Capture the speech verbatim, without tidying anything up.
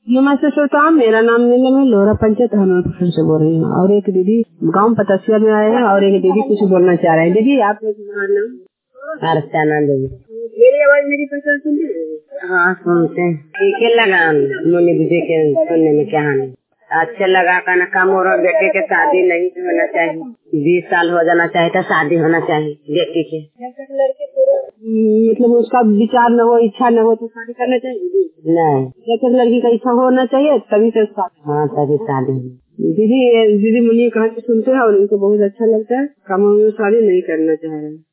नमस्ते श्रोता, मेरा नाम नीलम है। लोहरा पंचायत हनुमानपुर से बोल रही हूँ। और एक दीदी गांव पतसिया में आए हैं और एक दीदी कुछ बोलना चाह रहे हैं। दीदी आप नाम? अर्चना देवी। मेरी आवाज मेरी पसंद सुनते? हाँ सुनते हैं। ठीक है लगा मोनी दीदी के सुनने में क्या हानि। अच्छा लगा का न कम और बेटे के शादी नहीं होना चाहिए। बीस साल हो जाना चाहिए तो शादी होना चाहिए बेटी के। लड़के पूरे मतलब उसका विचार न हो, इच्छा न हो तो शादी करना चाहिए नहीं। जब तक लड़की का इच्छा होना चाहिए तभी तो शादी। हाँ तभी शादी। दीदी दीदी मुनि कहाँ से सुनते हैं और उनको बहुत अच्छा लगता है। कम उम्र में शादी नहीं करना चाह रहे हैं।